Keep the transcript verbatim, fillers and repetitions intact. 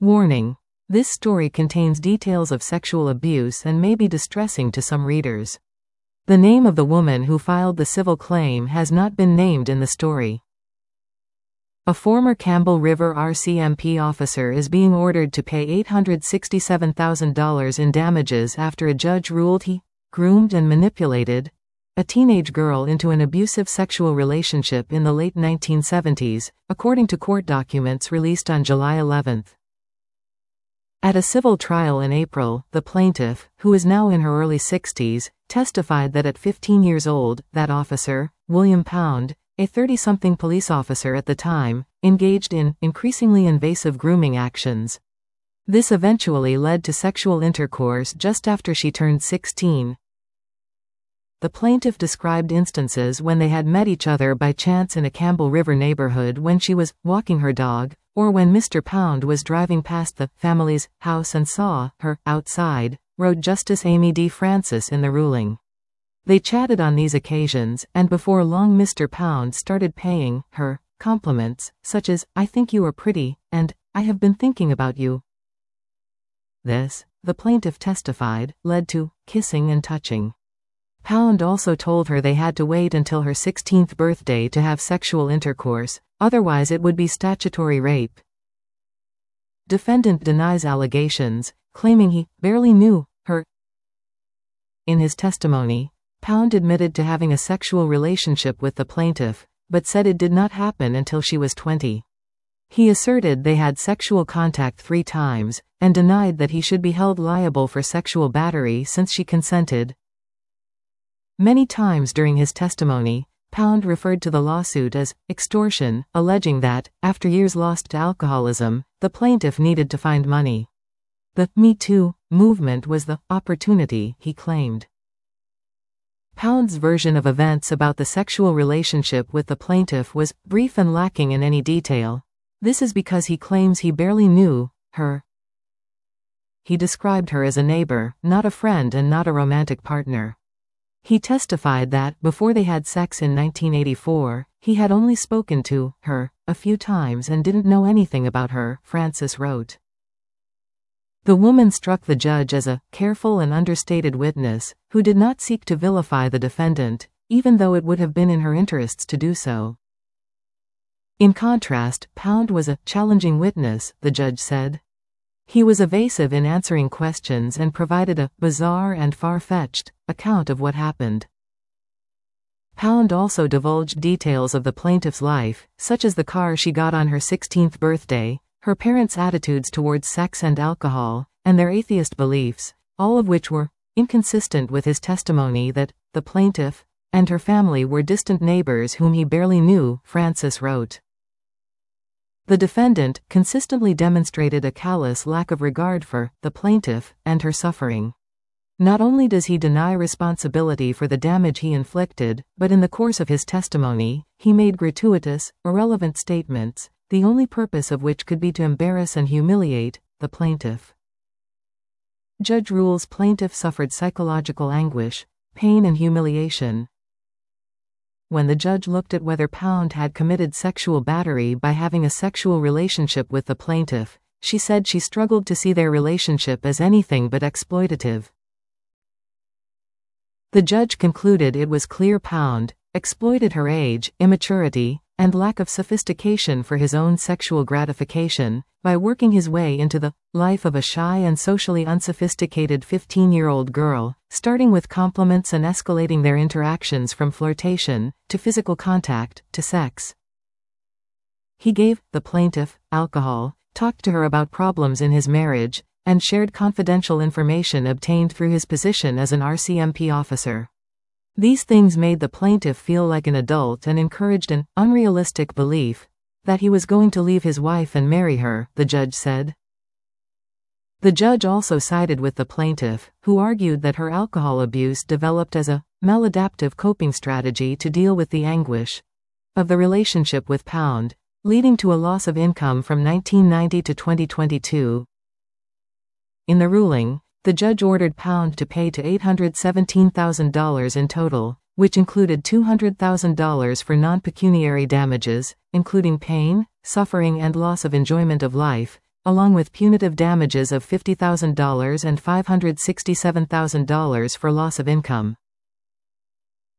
Warning: this story contains details of sexual abuse and may be distressing to some readers. The name of the woman who filed the civil claim has not been named in the story. A former Campbell River R C M P officer is being ordered to pay eight hundred sixty-seven thousand dollars in damages after a judge ruled he groomed and manipulated a teenage girl into an abusive sexual relationship in the late nineteen seventies, according to court documents released on July eleventh. At a civil trial in April, the plaintiff, who is now in her early sixties, testified that at fifteen years old, that officer, William Pound, a thirty-something police officer at the time, engaged in increasingly invasive grooming actions. This eventually led to sexual intercourse just after she turned sixteen. The plaintiff described instances when they had met each other by chance in a Campbell River neighborhood when she was walking her dog, or when Mister Pound was driving past the family's house and saw her outside, wrote Justice Amy D. Francis in the ruling. They chatted on these occasions, and before long Mister Pound started paying her compliments, such as, "I think you are pretty," and "I have been thinking about you." This, the plaintiff testified, led to kissing and touching. Pound also told her they had to wait until her sixteenth birthday to have sexual intercourse, otherwise it would be statutory rape. Defendant denies allegations, claiming he barely knew her. In his testimony, Pound admitted to having a sexual relationship with the plaintiff, but said it did not happen until she was twenty. He asserted they had sexual contact three times, and denied that he should be held liable for sexual battery since she consented. Many times during his testimony, Pound referred to the lawsuit as extortion, alleging that, after years lost to alcoholism, the plaintiff needed to find money. The Me Too movement was the opportunity, he claimed. Pound's version of events about the sexual relationship with the plaintiff was brief and lacking in any detail. This is because he claims he barely knew her. He described her as a neighbor, not a friend and not a romantic partner. He testified that, before they had sex in nineteen eighty-four, he had only spoken to her a few times and didn't know anything about her, Francis wrote. The woman struck the judge as a careful and understated witness, who did not seek to vilify the defendant, even though it would have been in her interests to do so. In contrast, Pound was a challenging witness, the judge said. He was evasive in answering questions and provided a bizarre and far-fetched account of what happened. Pound also divulged details of the plaintiff's life, such as the car she got on her sixteenth birthday, her parents' attitudes towards sex and alcohol, and their atheist beliefs, all of which were inconsistent with his testimony that the plaintiff and her family were distant neighbors whom he barely knew, Francis wrote. The defendant consistently demonstrated a callous lack of regard for the plaintiff and her suffering. Not only does he deny responsibility for the damage he inflicted, but in the course of his testimony, he made gratuitous, irrelevant statements, the only purpose of which could be to embarrass and humiliate the plaintiff. Judge rules plaintiff suffered psychological anguish, pain and humiliation. When the judge looked at whether Pound had committed sexual battery by having a sexual relationship with the plaintiff, she said she struggled to see their relationship as anything but exploitative. The judge concluded it was clear Pound exploited her age, immaturity, and lack of sophistication for his own sexual gratification, by working his way into the life of a shy and socially unsophisticated fifteen-year-old girl, starting with compliments and escalating their interactions from flirtation, to physical contact, to sex. He gave the plaintiff alcohol, talked to her about problems in his marriage, and shared confidential information obtained through his position as an R C M P officer. These things made the plaintiff feel like an adult and encouraged an unrealistic belief that he was going to leave his wife and marry her, the judge said. The judge also sided with the plaintiff, who argued that her alcohol abuse developed as a maladaptive coping strategy to deal with the anguish of the relationship with Pound, leading to a loss of income from nineteen ninety to twenty twenty-two. In the ruling, the judge ordered Pound to pay to eight hundred seventeen thousand dollars in total, which included two hundred thousand dollars for non-pecuniary damages, including pain, suffering and loss of enjoyment of life, along with punitive damages of fifty thousand dollars and five hundred sixty-seven thousand dollars for loss of income.